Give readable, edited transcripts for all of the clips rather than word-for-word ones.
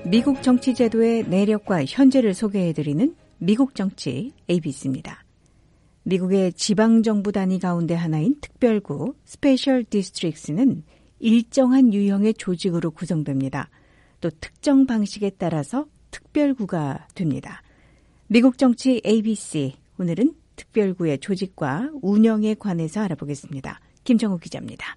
미국 정치 제도의 내력과 현재를 소개해드리는 미국 정치 ABC입니다. 미국의 지방정부 단위 가운데 하나인 특별구 스페셜 디스트릭트는 일정한 유형의 조직으로 구성됩니다. 또 특정 방식에 따라서 특별구가 됩니다. 미국 정치 ABC, 오늘은 특별구의 조직과 운영에 관해서 알아보겠습니다. 김정우 기자입니다.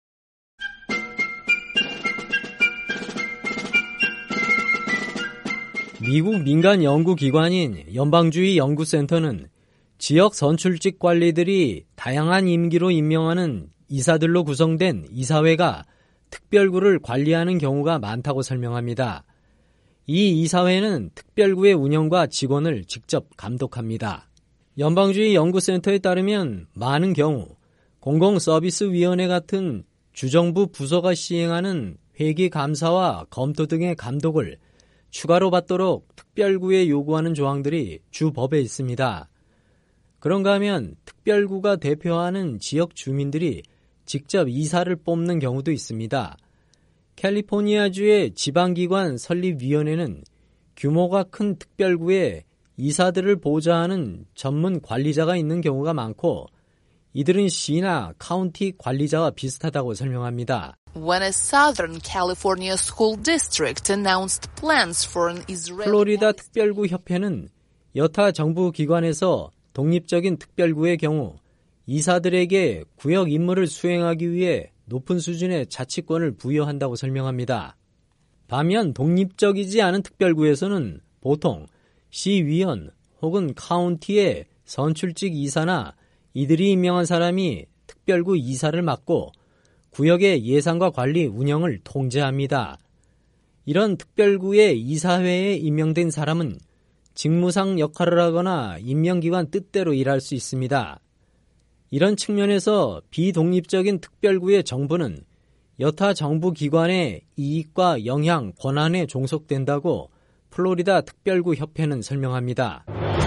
미국 민간 연구기관인 연방주의 연구센터는 지역 선출직 관리들이 다양한 임기로 임명하는 이사들로 구성된 이사회가 특별구를 관리하는 경우가 많다고 설명합니다. 이 이사회는 특별구의 운영과 직원을 직접 감독합니다. 연방주의 연구센터에 따르면 많은 경우 공공서비스위원회 같은 주정부 부서가 시행하는 회계 감사와 검토 등의 감독을 추가로 받도록 특별구에 요구하는 조항들이 주법에 있습니다. 그런가 하면 특별구가 대표하는 지역 주민들이 직접 이사를 뽑는 경우도 있습니다. 캘리포니아주의 지방기관 설립위원회는 규모가 큰 특별구에 이사들을 보좌하는 전문 관리자가 있는 경우가 많고 이들은 시나 카운티 관리자와 비슷하다고 설명합니다. When a Southern California school district announced plans for an Israeli 플로리다 특별구 협회는 여타 정부 기관에서 독립적인 특별구의 경우 이사들에게 구역 임무를 수행하기 위해 높은 수준의 자치권을 부여한다고 설명합니다. 반면 독립적이지 않은 특별구에서는 보통 시위원 혹은 카운티의 선출직 이사나 이들이 임명한 사람이 특별구 이사를 맡고 구역의 예산과 관리, 운영을 통제합니다. 이런 특별구의 이사회에 임명된 사람은 직무상 역할을 하거나 임명기관 뜻대로 일할 수 있습니다. 이런 측면에서 비독립적인 특별구의 정부는 여타 정부 기관의 이익과 영향, 권한에 종속된다고 플로리다 특별구 협회는 설명합니다.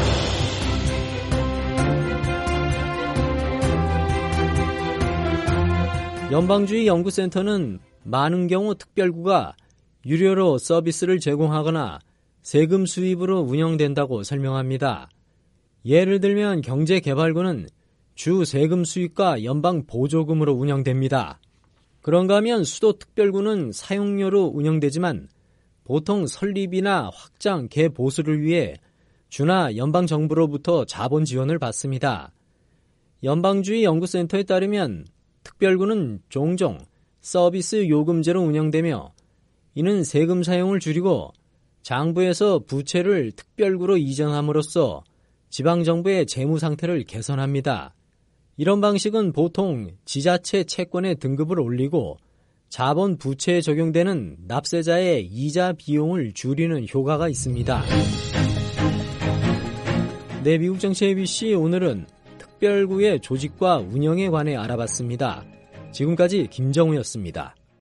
연방주의 연구센터는 많은 경우 특별구가 유료로 서비스를 제공하거나 세금 수입으로 운영된다고 설명합니다. 예를 들면 경제개발구는 주 세금 수입과 연방 보조금으로 운영됩니다. 그런가 하면 수도특별구는 사용료로 운영되지만 보통 설립이나 확장, 개보수를 위해 주나 연방정부로부터 자본 지원을 받습니다. 연방주의 연구센터에 따르면 특별구는 종종 서비스 요금제로 운영되며 이는 세금 사용을 줄이고 장부에서 부채를 특별구로 이전함으로써 지방정부의 재무 상태를 개선합니다. 이런 방식은 보통 지자체 채권의 등급을 올리고 자본 부채에 적용되는 납세자의 이자 비용을 줄이는 효과가 있습니다. 네, 미국 정치 ABC 오늘은 특별구의 조직과 운영에 관해 알아봤습니다. 지금까지 김정우였습니다.